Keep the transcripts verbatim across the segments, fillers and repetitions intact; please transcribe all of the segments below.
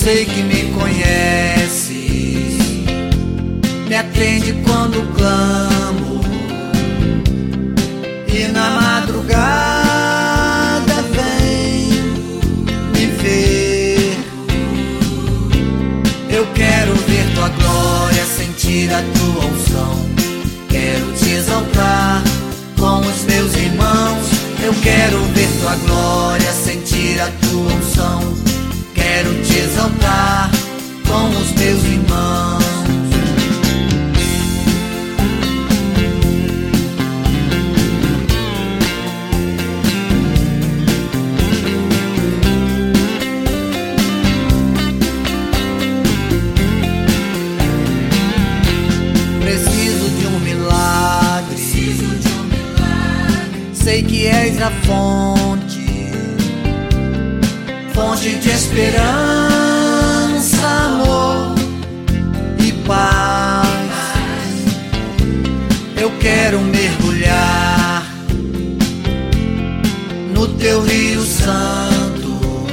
sei que me conheces, me atende quando clamo, e na madrugada vem me ver. Eu quero ver tua glória, sentir a tua unção. Quero te exaltar com os meus irmãos. Eu quero ver tua glória, sentir a tua unção. Quero te exaltar com os meus irmãos. Preciso de um milagre, preciso de um milagre. Sei que és a fonte, fonte de esperança, amor e paz. Eu quero mergulhar no teu Rio Santo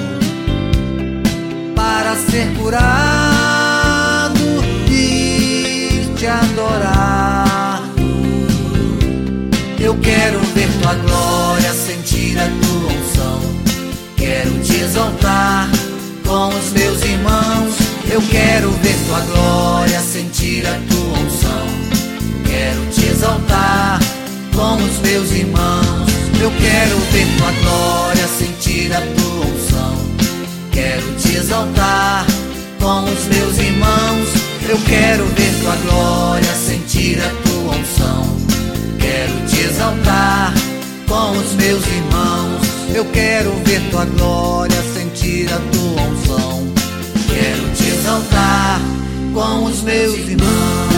para ser curado e te adorar. Eu quero ver tua glória, sentir a tua unção. Quero te exaltar com os meus irmãos. Eu quero ver tua glória, sentir a tua unção. Quero te exaltar com os meus irmãos. Eu quero ver tua glória, sentir a tua unção. Quero te exaltar com os meus irmãos. Eu quero ver tua glória, sentir a tua unção. Quero te exaltar com os meus irmãos. Eu quero ver tua glória, sentir a tua unção. Quero te exaltar com os meus irmãos.